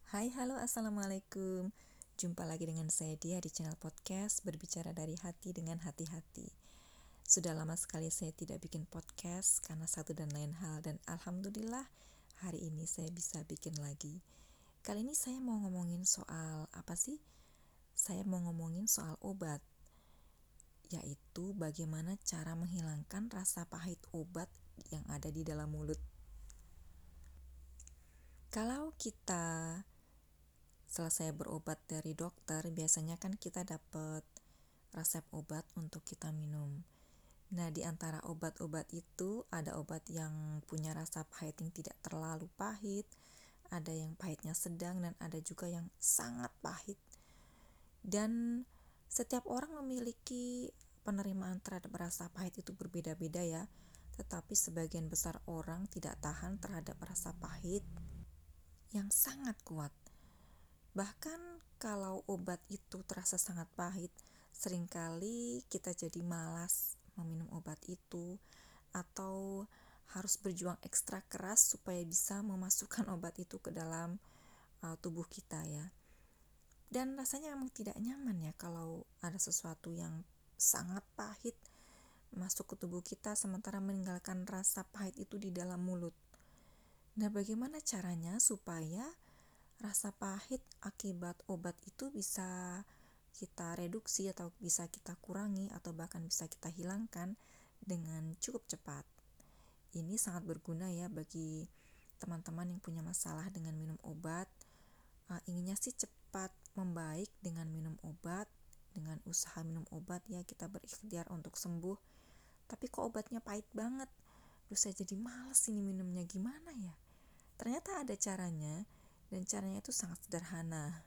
Hai, halo, assalamualaikum. Jumpa lagi dengan saya Dia di channel podcast Berbicara dari Hati dengan Hati-Hati. Sudah lama sekali saya tidak bikin podcast karena satu dan lain hal, dan alhamdulillah hari ini saya bisa bikin lagi. Kali ini saya mau ngomongin soal apa sih? Saya mau ngomongin soal obat, yaitu bagaimana cara menghilangkan rasa pahit obat yang ada di dalam mulut. Kalau kita selesai berobat dari dokter, biasanya kan kita dapat resep obat untuk kita minum. Nah, di antara obat-obat itu ada obat yang punya rasa pahit yang tidak terlalu pahit, ada yang pahitnya sedang, dan ada juga yang sangat pahit. Dan setiap orang memiliki penerimaan terhadap rasa pahit itu berbeda-beda ya. Tetapi sebagian besar orang tidak tahan terhadap rasa pahit yang sangat kuat. Bahkan kalau obat itu terasa sangat pahit, seringkali kita jadi malas meminum obat itu atau harus berjuang ekstra keras supaya bisa memasukkan obat itu ke dalam tubuh kita ya. Dan rasanya memang tidak nyaman ya kalau ada sesuatu yang sangat pahit masuk ke tubuh kita sementara meninggalkan rasa pahit itu di dalam mulut. Nah, bagaimana caranya supaya rasa pahit akibat obat itu bisa kita reduksi atau bisa kita kurangi atau bahkan bisa kita hilangkan dengan cukup cepat. Ini sangat berguna ya bagi teman-teman yang punya masalah dengan minum obat. Inginnya sih cepat membaik dengan minum obat, dengan usaha minum obat ya, kita berikhtiar untuk sembuh. Tapi kok obatnya pahit banget, terus saya jadi malas ini minumnya, gimana ya? Ternyata ada caranya, dan caranya itu sangat sederhana.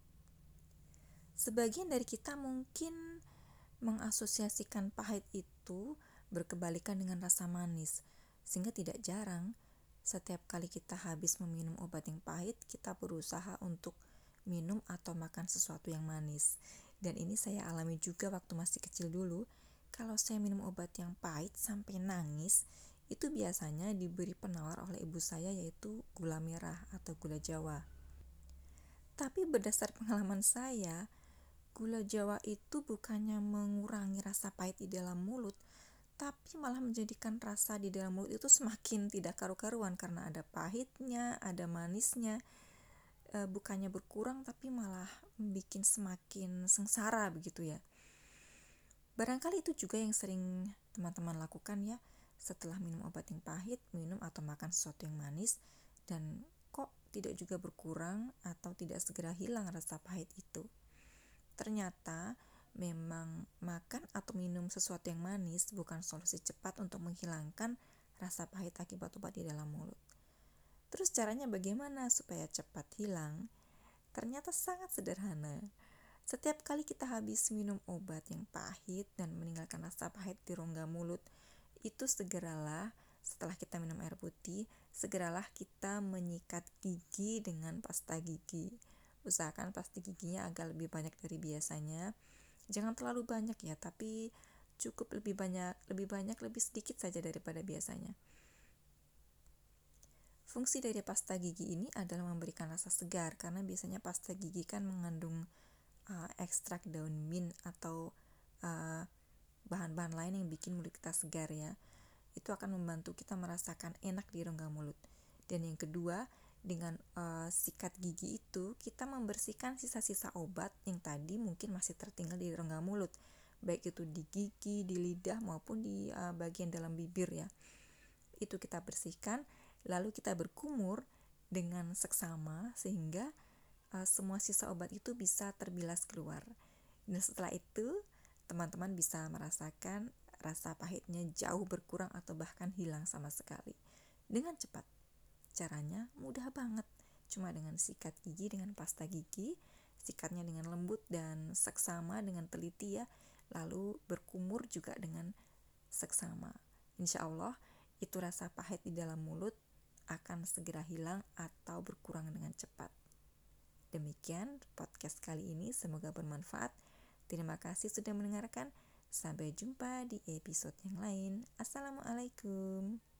Sebagian dari kita mungkin mengasosiasikan pahit itu berkebalikan dengan rasa manis, sehingga tidak jarang setiap kali kita habis meminum obat yang pahit, kita berusaha untuk minum atau makan sesuatu yang manis. Dan ini saya alami juga waktu masih kecil dulu. Kalau saya minum obat yang pahit sampai nangis, itu biasanya diberi penawar oleh ibu saya, yaitu gula merah atau gula Jawa. Tapi berdasar pengalaman saya, gula Jawa itu bukannya mengurangi rasa pahit di dalam mulut, tapi malah menjadikan rasa di dalam mulut itu semakin tidak karu-karuan karena ada pahitnya, ada manisnya. Bukannya berkurang tapi malah bikin semakin sengsara begitu ya. Barangkali itu juga yang sering teman-teman lakukan ya, setelah minum obat yang pahit, minum atau makan sesuatu yang manis, dan kok tidak juga berkurang atau tidak segera hilang rasa pahit itu. Ternyata memang makan atau minum sesuatu yang manis bukan solusi cepat untuk menghilangkan rasa pahit akibat obat di dalam mulut. Terus caranya bagaimana supaya cepat hilang? Ternyata sangat sederhana. Setiap kali kita habis minum obat yang pahit dan meninggalkan rasa pahit di rongga mulut, itu segeralah setelah kita minum air putih, segeralah kita menyikat gigi dengan pasta gigi. Usahakan pasta giginya agak lebih banyak dari biasanya. Jangan terlalu banyak ya, tapi cukup lebih banyak, lebih sedikit saja daripada biasanya. Fungsi dari pasta gigi ini adalah memberikan rasa segar, karena biasanya pasta gigi kan mengandung ekstrak daun mint atau bahan-bahan lain yang bikin mulut kita segar ya. Itu akan membantu kita merasakan enak di rongga mulut. Dan yang kedua, dengan sikat gigi itu kita membersihkan sisa-sisa obat yang tadi mungkin masih tertinggal di rongga mulut, baik itu di gigi, di lidah maupun di bagian dalam bibir ya. Itu kita bersihkan, lalu kita berkumur dengan seksama sehingga semua sisa obat itu bisa terbilas keluar. Dan setelah itu teman-teman bisa merasakan rasa pahitnya jauh berkurang atau bahkan hilang sama sekali dengan cepat. Caranya mudah banget, cuma dengan sikat gigi dengan pasta gigi, sikatnya dengan lembut dan seksama dengan teliti ya, lalu berkumur juga dengan seksama. Insya Allah itu rasa pahit di dalam mulut akan segera hilang atau berkurang dengan cepat. Demikian podcast kali ini, semoga bermanfaat. Terima kasih sudah mendengarkan. Sampai jumpa di episode yang lain. Assalamualaikum.